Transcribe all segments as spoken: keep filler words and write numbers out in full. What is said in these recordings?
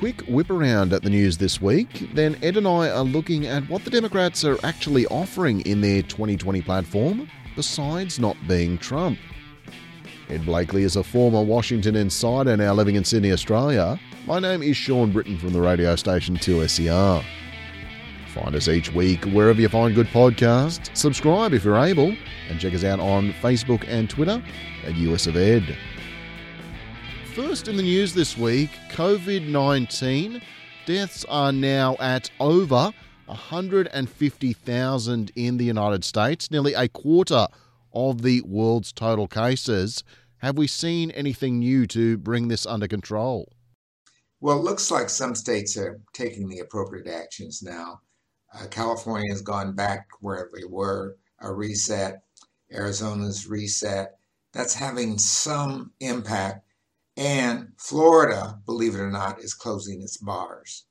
quick whip around at the news this week, then Ed and I are looking at what the Democrats are actually offering in their twenty twenty platform, besides not being Trump. Ed Blakely is a former Washington insider now living in Sydney, Australia. My name is Sean Britton from the radio station two S E R. Find us each week wherever you find good podcasts. Subscribe if you're able, and check us out on Facebook and Twitter at U S of Ed. First in the news this week, covid nineteen. Deaths are now at over one hundred fifty thousand in the United States, nearly a quarter of the world's total cases. Have we seen anything new to bring this under control? Well, it looks like some states are taking the appropriate actions now. Uh, California has gone back where they were, a reset. Arizona's reset. That's having some impact. And Florida, believe it or not, is closing its bars.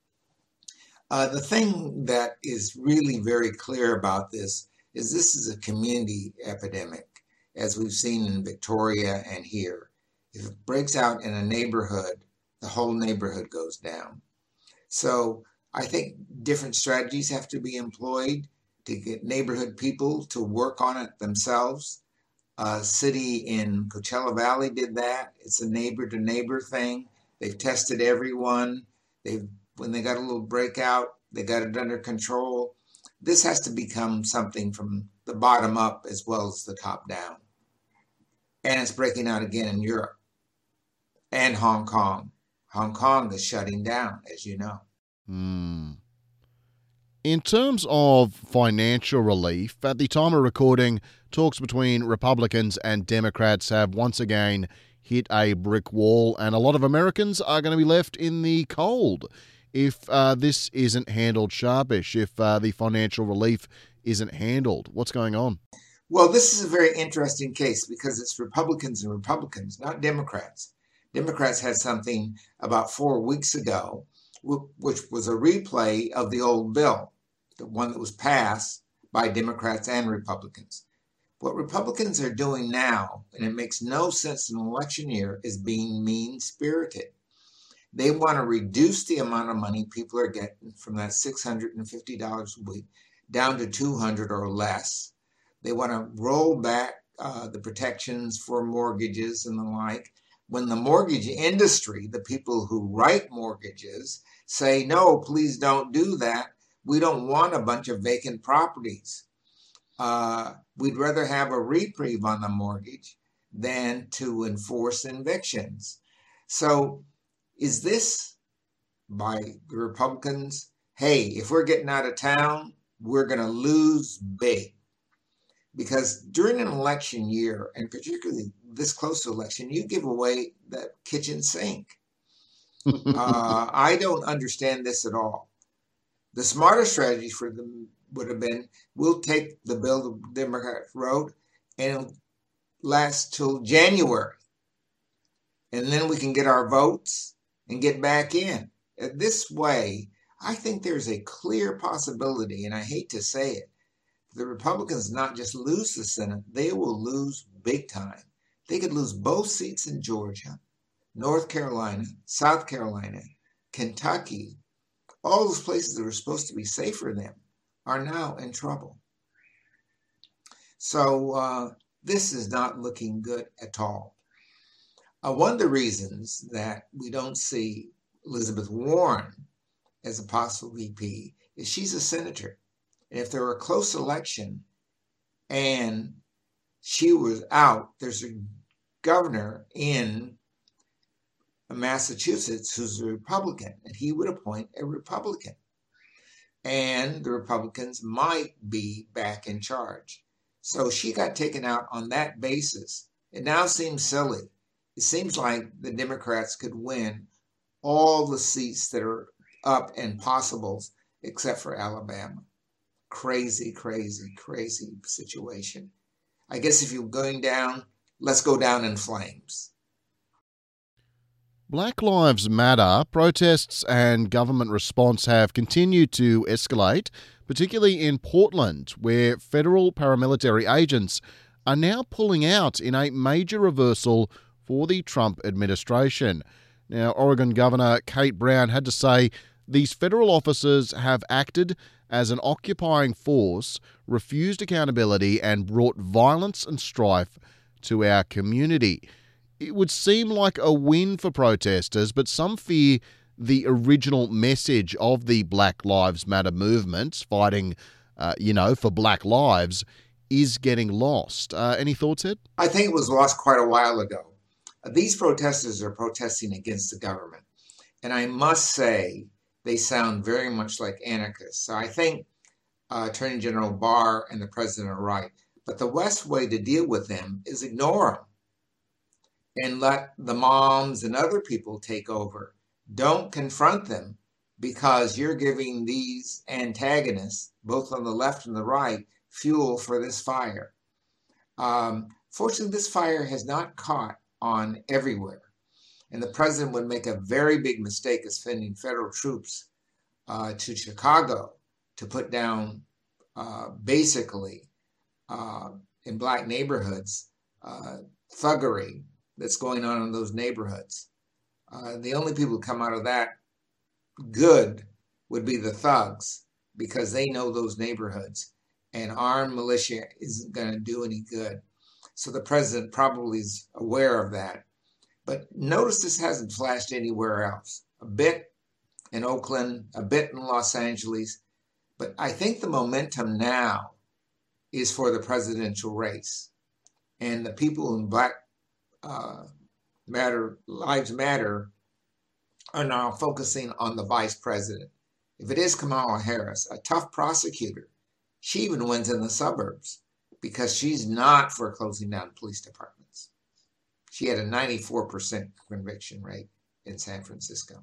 Uh, the thing that is really very clear about this is this is a community epidemic, as we've seen in Victoria and here. If it breaks out in a neighborhood, the whole neighborhood goes down. So I think different strategies have to be employed to get neighborhood people to work on it themselves. A city in Coachella Valley did that. It's a neighbor-to-neighbor thing. They've tested everyone. They've when they got a little breakout, they got it under control. This has to become something from the bottom up as well as the top down. And it's breaking out again in Europe and Hong Kong. Hong Kong is shutting down, as you know. Hmm. In terms of financial relief, at the time of recording, talks between Republicans and Democrats have once again hit a brick wall, and a lot of Americans are going to be left in the cold if uh, this isn't handled sharpish, if uh, the financial relief isn't handled. What's going on? Well, this is a very interesting case because it's Republicans and Republicans, not Democrats. Democrats had something about four weeks ago, which was a replay of the old bill, the one that was passed by Democrats and Republicans. What Republicans are doing now, and it makes no sense in an election year, is being mean-spirited. They want to reduce the amount of money people are getting from that six hundred fifty dollars a week down to two hundred dollars or less. They want to roll back uh, the protections for mortgages and the like. When the mortgage industry, the people who write mortgages, say, no, please don't do that. We don't want a bunch of vacant properties. Uh, we'd rather have a reprieve on the mortgage than to enforce evictions. So is this by the Republicans? Hey, if we're getting out of town, we're going to lose big. Because during an election year, and particularly this close to election, you give away that kitchen sink. uh, I don't understand this at all. The smarter strategy for them would have been, we'll take the bill the Democrats wrote and it'll last till January. And then we can get our votes and get back in. This way, I think there's a clear possibility, and I hate to say it, the Republicans not just lose the Senate, they will lose big time. They could lose both seats in Georgia, North Carolina, South Carolina, Kentucky. All those places that are supposed to be safe for them are now in trouble. So uh, this is not looking good at all. Uh, one of the reasons that we don't see Elizabeth Warren as a possible V P is she's a senator. And if there were a close election and she was out, there's a governor in Massachusetts who's a Republican, and he would appoint a Republican. And the Republicans might be back in charge. So she got taken out on that basis. It now seems silly. It seems like the Democrats could win all the seats that are up and possibles except for Alabama. Crazy, crazy, crazy situation. I guess if you're going down, let's go down in flames. Black Lives Matter protests and government response have continued to escalate, particularly in Portland, where federal paramilitary agents are now pulling out in a major reversal for the Trump administration. Now, Oregon Governor Kate Brown had to say these federal officers have acted as an occupying force, refused accountability, and brought violence and strife to our community. It would seem like a win for protesters, but some fear the original message of the Black Lives Matter movements, fighting, uh, you know, for black lives, is getting lost. Uh, any thoughts, Ed? I think it was lost quite a while ago. These protesters are protesting against the government. And I must say, they sound very much like anarchists. So I think uh, Attorney General Barr and the president are right. But the best way to deal with them is ignore them and let the moms and other people take over. Don't confront them, because you're giving these antagonists, both on the left and the right, fuel for this fire. Um, fortunately, this fire has not caught on everywhere. And the president would make a very big mistake of sending federal troops uh, to Chicago to put down, uh, basically, uh, in black neighborhoods, uh, thuggery that's going on in those neighborhoods. Uh, the only people who come out of that good would be the thugs, because they know those neighborhoods, and armed militia isn't going to do any good. So the president probably is aware of that. But notice this hasn't flashed anywhere else. A bit in Oakland, a bit in Los Angeles. But I think the momentum now is for the presidential race. And the people in Black uh, Matter, Lives Matter are now focusing on the vice president. If it is Kamala Harris, a tough prosecutor, she even wins in the suburbs because she's not for closing down police departments. She had a ninety-four percent conviction rate in San Francisco.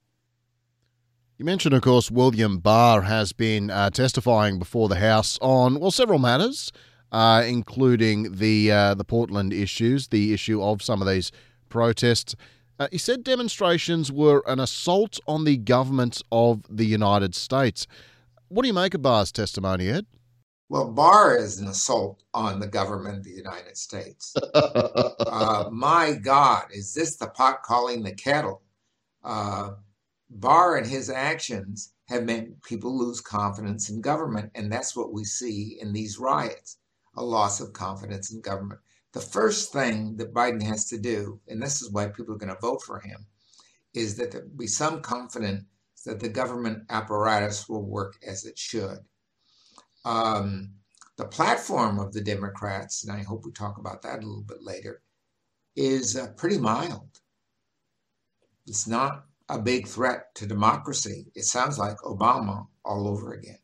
You mentioned, of course, William Barr has been uh, testifying before the House on, well, several matters, uh, including the uh, the Portland issues, the issue of some of these protests. Uh, he said demonstrations were an assault on the government of the United States. What do you make of Barr's testimony, Ed? Well, Barr is an assault on the government of the United States. uh, my God, is this the pot calling the kettle? Uh, Barr and his actions have made people lose confidence in government, and that's what we see in these riots, a loss of confidence in government. The first thing that Biden has to do, and this is why people are going to vote for him, is that there be some confidence that the government apparatus will work as it should. Um, the platform of the Democrats, and I hope we talk about that a little bit later, is uh, pretty mild. It's not a big threat to democracy. It sounds like Obama all over again.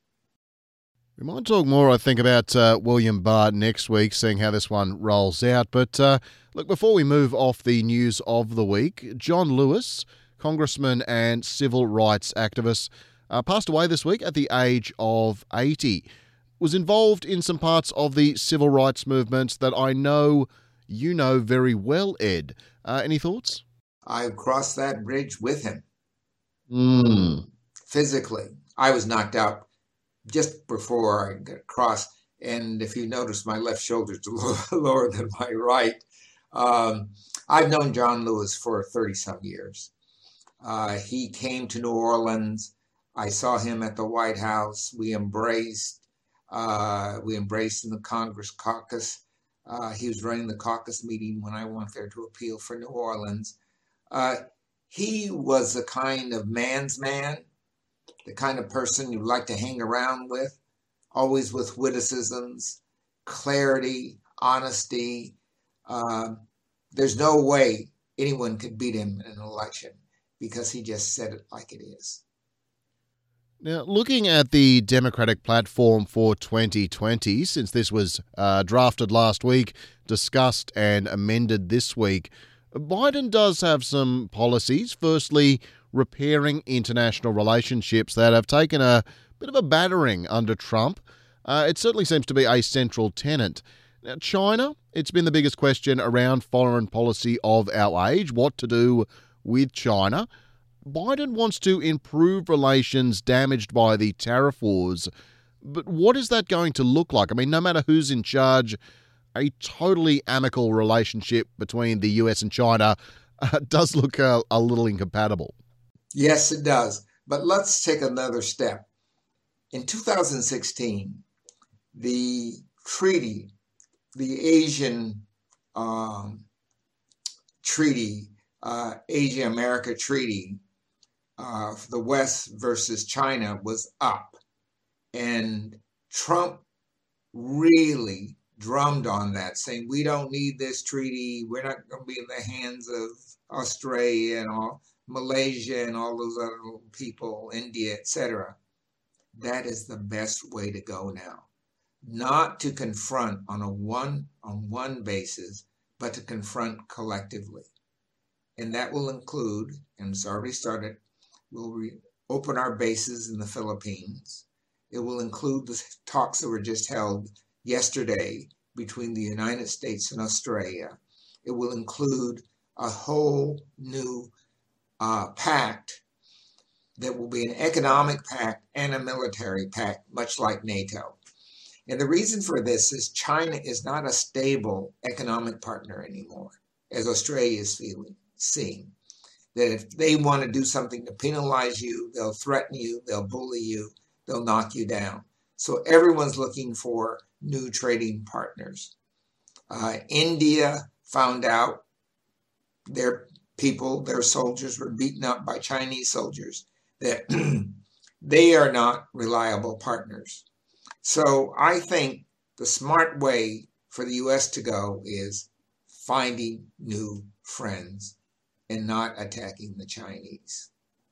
We might talk more, I think, about uh, William Barr next week, seeing how this one rolls out. But uh, look, before we move off the news of the week, John Lewis, congressman and civil rights activist, uh, passed away this week at the age of eighty. Was involved in some parts of the civil rights movement that I know you know very well, Ed. Uh, any thoughts? I crossed that bridge with him. Mm. Physically. I was knocked out just before I got across. And if you notice, my left shoulder is lower than my right. Um, I've known John Lewis for thirty-some years. Uh, he came to New Orleans. I saw him at the White House. We embraced. Uh, we embraced in the Congress caucus. Uh, he was running the caucus meeting when I went there to appeal for New Orleans. Uh, he was the kind of man's man, the kind of person you'd like to hang around with, always with witticisms, clarity, honesty. Uh, there's no way anyone could beat him in an election because he just said it like it is. Now, looking at the Democratic platform for twenty twenty, since this was uh, drafted last week, discussed and amended this week, Biden does have some policies. Firstly, repairing international relationships that have taken a bit of a battering under Trump. Uh, it certainly seems to be a central tenet. Now, China, it's been the biggest question around foreign policy of our age, what to do with China. Biden wants to improve relations damaged by the tariff wars, but what is that going to look like? I mean, no matter who's in charge, a totally amicable relationship between the U S and China uh, does look a, a little incompatible. Yes, it does. But let's take another step. In two thousand sixteen, the treaty, the Asian um, treaty, uh, Asia-America treaty, uh, the West versus China was up. And Trump really drummed on that, saying, we don't need this treaty. We're not going to be in the hands of Australia and all, Malaysia and all those other people, India, et cetera. That is the best way to go now. Not to confront on a one on one basis, but to confront collectively. And that will include, and it's already started, we'll re- open our bases in the Philippines. It will include the talks that were just held yesterday between the United States and Australia. It will include a whole new uh, pact that will be an economic pact and a military pact, much like NATO. And the reason for this is China is not a stable economic partner anymore, as Australia is feeling, seeing. That if they want to do something to penalize you, they'll threaten you, they'll bully you, they'll knock you down. So everyone's looking for new trading partners. Uh, India found out their people, their soldiers were beaten up by Chinese soldiers, that they are not reliable partners. So I think the smart way for the U S to go is finding new friends and not attacking the Chinese.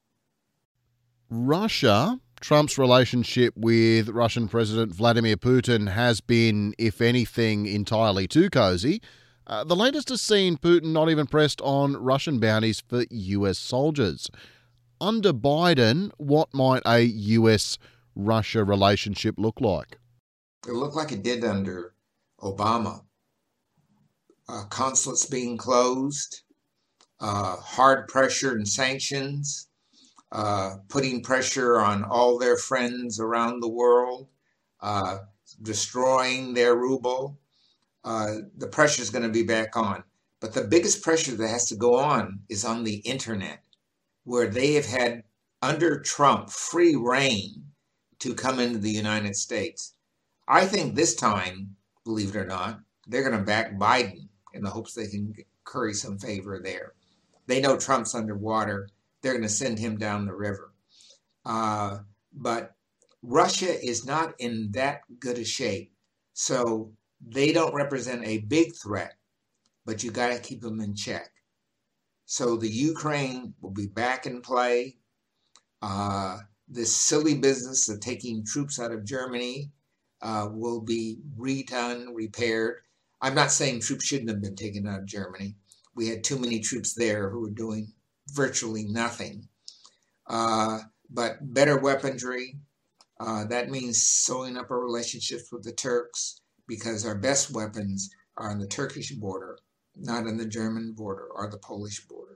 Russia, Trump's relationship with Russian President Vladimir Putin has been, if anything, entirely too cozy. Uh, the latest has seen Putin not even pressed on Russian bounties for U S soldiers. Under Biden, what might a U S-Russia relationship look like? It looked like it did under Obama. Uh, consulates being closed, uh, hard pressure and sanctions, uh, putting pressure on all their friends around the world, uh, destroying their ruble. Uh, the pressure is going to be back on. But the biggest pressure that has to go on is on the internet, where they have had, under Trump, free reign to come into the United States. I think this time, believe it or not, they're going to back Biden in the hopes they can curry some favor there. They know Trump's underwater. They're going to send him down the river. Uh, but Russia is not in that good a shape. So they don't represent a big threat, but you got to keep them in check. So the Ukraine will be back in play. Uh, this silly business of taking troops out of Germany uh, will be redone, repaired. I'm not saying troops shouldn't have been taken out of Germany. We had too many troops there who were doing virtually nothing. Uh, but better weaponry, uh, that means sewing up our relationships with the Turks, because our best weapons are on the Turkish border, not on the German border or the Polish border.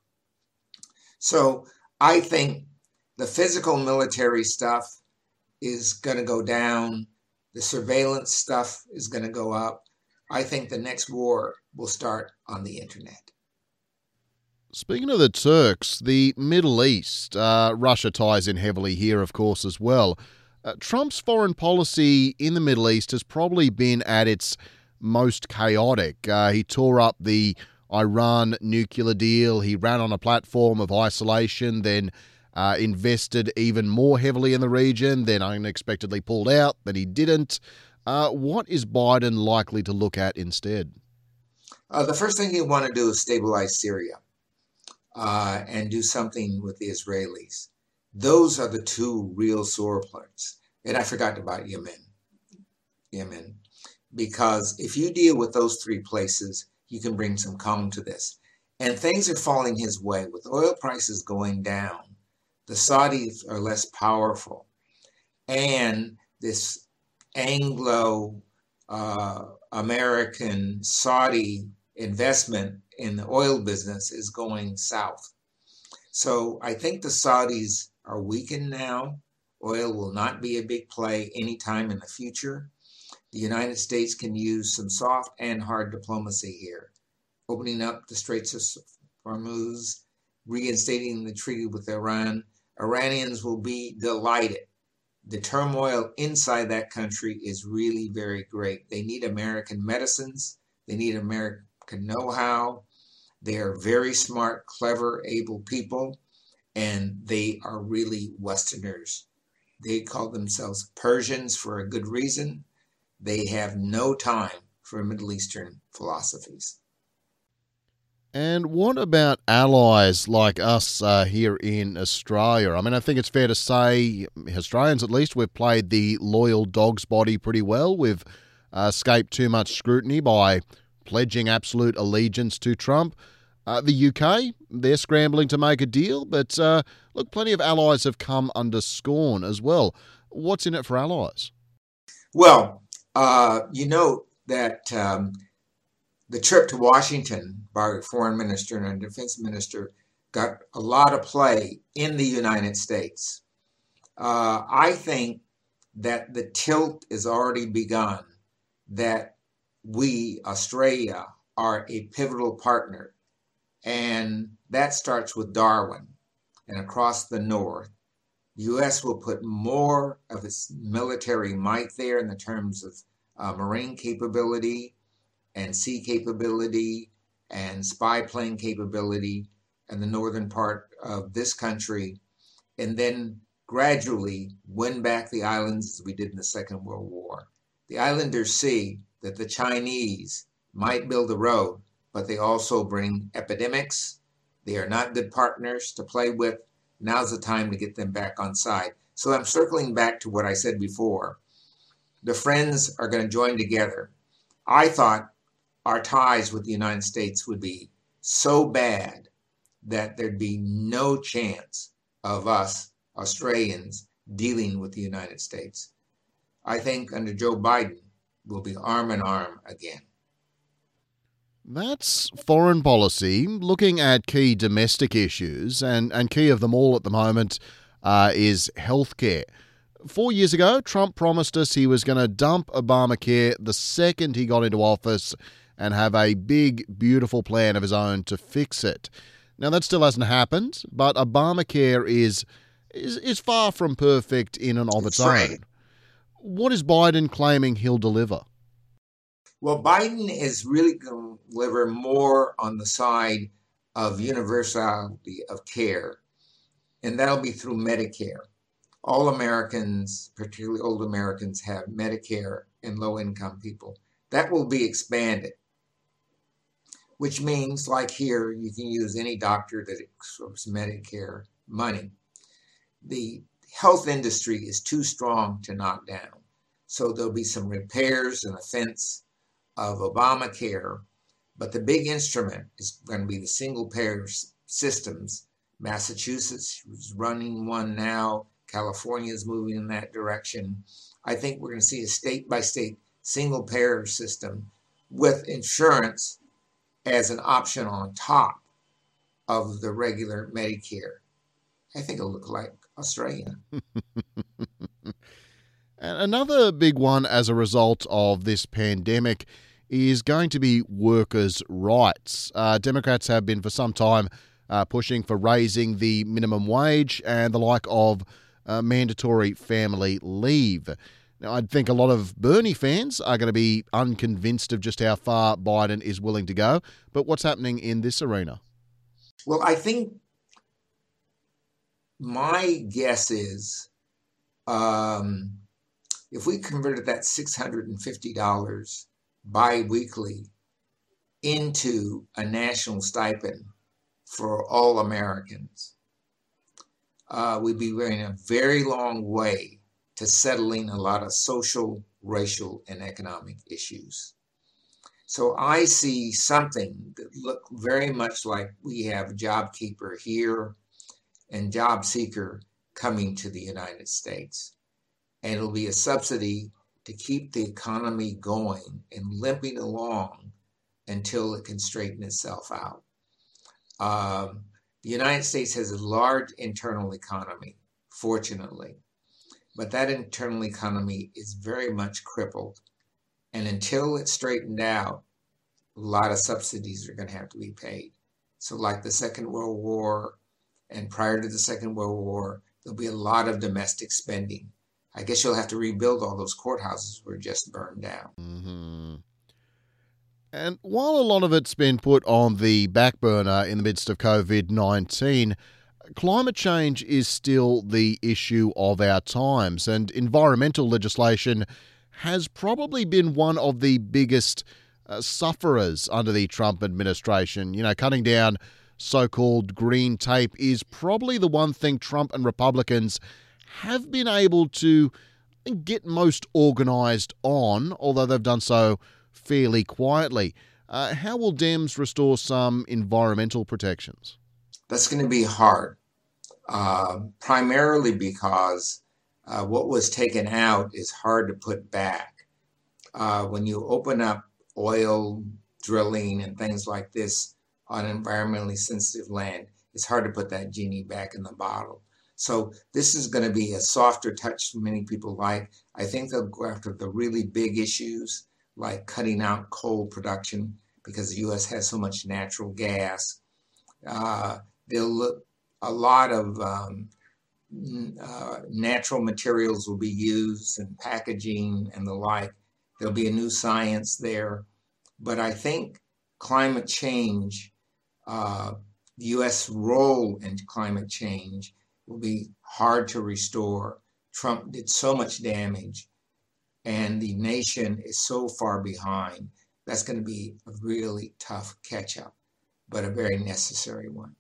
So I think the physical military stuff is going to go down. The surveillance stuff is going to go up. I think the next war will start on the internet. Speaking of the Turks, the Middle East, uh, Russia ties in heavily here, of course, as well. Uh, Trump's foreign policy in the Middle East has probably been at its most chaotic. Uh, he tore up the Iran nuclear deal. He ran on a platform of isolation, then uh, invested even more heavily in the region, then unexpectedly pulled out, then he didn't. Uh, what is Biden likely to look at instead? Uh, the first thing he'll want to do is stabilize Syria uh, and do something with the Israelis. Those are the two real sore points. And I forgot about Yemen. Yemen. Because if you deal with those three places, you can bring some calm to this. And things are falling his way. With oil prices going down, the Saudis are less powerful. And this Anglo uh, American Saudi investment in the oil business is going south. So I think the Saudis are weakened now. Oil will not be a big play anytime in the future. The United States can use some soft and hard diplomacy here, opening up the Straits of Hormuz, reinstating the treaty with Iran, Iranians will be delighted. The turmoil inside that country is really very great. They need American medicines. They need American know-how. They are very smart, clever, able people, and they are really Westerners. They call themselves Persians for a good reason. They have no time for Middle Eastern philosophies. And what about allies like us uh, here in Australia? I mean, I think it's fair to say, Australians at least, we've played the loyal dog's body pretty well. We've uh, escaped too much scrutiny by pledging absolute allegiance to Trump. Uh, the U K, they're scrambling to make a deal, but uh, look, plenty of allies have come under scorn as well. What's in it for allies? Well, uh, you know that um, the trip to Washington by our foreign minister and our defense minister got a lot of play in the United States. Uh, I think that the tilt has already begun, that we, Australia, are a pivotal partner. And that starts with Darwin and across the north. The U S will put more of its military might there in the terms of uh, marine capability and sea capability and spy plane capability in the northern part of this country, and then gradually win back the islands as we did in the Second World War. The islanders see that the Chinese might build a road, but they also bring epidemics. They are not good partners to play with. Now's the time to get them back on side. So I'm circling back to what I said before. The friends are going to join together. I thought our ties with the United States would be so bad that there'd be no chance of us, Australians, dealing with the United States. I think under Joe Biden, we'll be arm in arm again. That's foreign policy, looking at key domestic issues, and, and key of them all at the moment uh, is healthcare. Four years ago, Trump promised us he was going to dump Obamacare the second he got into office and have a big, beautiful plan of his own to fix it. Now, that still hasn't happened, but Obamacare is is, is far from perfect in and of its Right. own. What is Biden claiming he'll deliver? Well, Biden is really going to deliver more on the side of universality of care, and that'll be through Medicare. All Americans, particularly old Americans, have Medicare and low-income people. That will be expanded, which means, like here, you can use any doctor that accepts Medicare money. The health industry is too strong to knock down, so there'll be some repairs and a fence of Obamacare, but the big instrument is going to be the single payer systems. Massachusetts is running one now. California is moving in that direction. I think we're going to see a state-by-state single payer system with insurance as an option on top of the regular Medicare. I think it'll look like Australia. And another big one as a result of this pandemic is going to be workers' rights. Uh, Democrats have been for some time uh, pushing for raising the minimum wage and the like of uh, mandatory family leave. Now, I think a lot of Bernie fans are going to be unconvinced of just how far Biden is willing to go. But what's happening in this arena? Well, I think my guess is um, if we converted that six hundred fifty dollars bi-weekly into a national stipend for all Americans, uh, we'd be going a very long way to settling a lot of social, racial, and economic issues. So I see something that look very much like we have JobKeeper here and JobSeeker coming to the United States. And it'll be a subsidy to keep the economy going and limping along until it can straighten itself out. Um, the United States has a large internal economy, fortunately, but that internal economy is very much crippled. And until it's straightened out, a lot of subsidies are going to have to be paid. So like the Second World War and prior to the Second World War, there'll be a lot of domestic spending. I guess you'll have to rebuild all those courthouses that were just burned down. Mm-hmm. And while a lot of it's been put on the back burner in the midst of covid nineteen, climate change is still the issue of our times, and environmental legislation has probably been one of the biggest uh, sufferers under the Trump administration. You know, cutting down so-called green tape is probably the one thing Trump and Republicans have been able to get most organised on, although they've done so fairly quietly. Uh, how will Dems restore some environmental protections? That's going to be hard, uh, primarily because uh, what was taken out is hard to put back. Uh, when you open up oil drilling and things like this on environmentally sensitive land, it's hard to put that genie back in the bottle. So this is going to be a softer touch than many people like. I think they'll go after the really big issues like cutting out coal production because the U S has so much natural gas. Uh, they'll look, a lot of um, uh, natural materials will be used in packaging and the like. There'll be a new science there. But I think climate change, uh, the U S role in climate change will be hard to restore. Trump did so much damage and the nation is so far behind. That's going to be a really tough catch-up, but a very necessary one.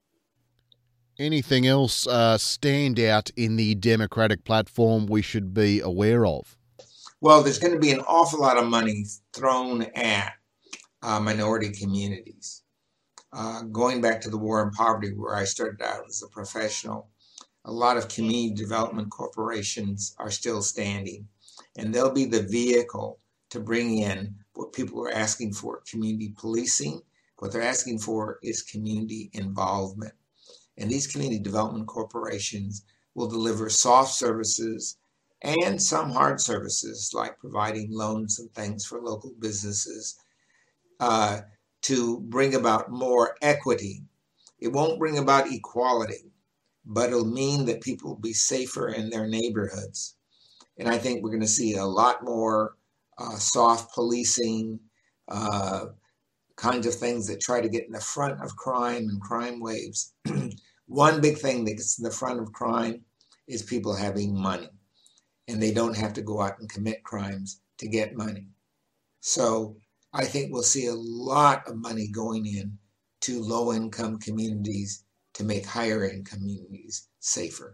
Anything else uh, stand out in the Democratic platform we should be aware of? Well, there's going to be an awful lot of money thrown at uh, minority communities. Uh, going back to the war on poverty, where I started out as a professional, a lot of community development corporations are still standing, and they'll be the vehicle to bring in what people are asking for, community policing. What they're asking for is community involvement. And these community development corporations will deliver soft services and some hard services, like providing loans and things for local businesses, uh, to bring about more equity. It won't bring about equality, but it'll mean that people will be safer in their neighborhoods. And I think we're going to see a lot more uh, soft policing, uh, kinds of things that try to get in the front of crime and crime waves. One big thing that gets in the front of crime is people having money, and they don't have to go out and commit crimes to get money. So I think we'll see a lot of money going in to low-income communities to make higher-income communities safer.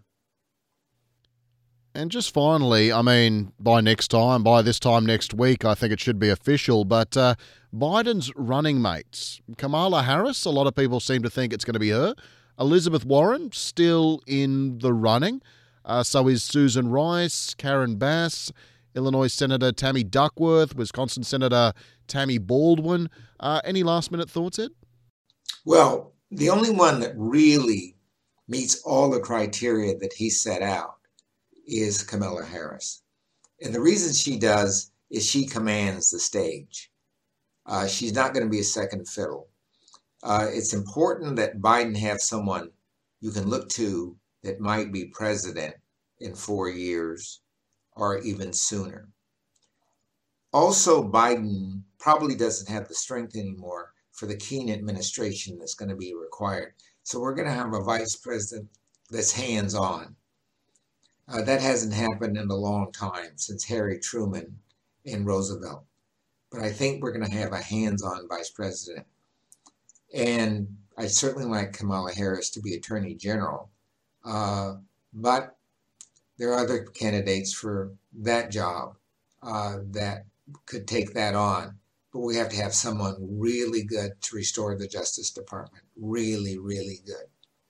And just finally, I mean, by next time, by this time next week, I think it should be official, but uh, Biden's running mates, Kamala Harris, a lot of people seem to think it's going to be her. Elizabeth Warren, still in the running. Uh, so is Susan Rice, Karen Bass, Illinois Senator Tammy Duckworth, Wisconsin Senator Tammy Baldwin. Uh, any last-minute thoughts, Ed? Well, the only one that really meets all the criteria that he set out is Kamala Harris. And the reason she does is she commands the stage. Uh, she's not going to be a second fiddle. Uh, it's important that Biden have someone you can look to that might be president in four years or even sooner. Also, Biden probably doesn't have the strength anymore for the Keene administration that's going to be required. So we're going to have a vice president that's hands-on. Uh, that hasn't happened in a long time, since Harry Truman and Roosevelt. But I think we're going to have a hands-on vice president. And I certainly like Kamala Harris to be Attorney General. Uh, but there are other candidates for that job uh, that could take that on. But we have to have someone really good to restore the Justice Department. Really, really good.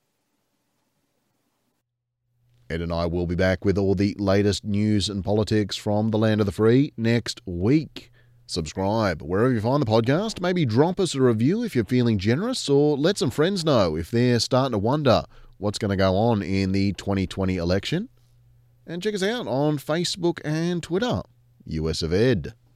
Ed and I will be back with all the latest news and politics from the land of the free next week. Subscribe wherever you find the podcast. Maybe drop us a review if you're feeling generous, or let some friends know if they're starting to wonder what's going to go on in the twenty twenty election. And check us out on Facebook and Twitter. U S of Ed.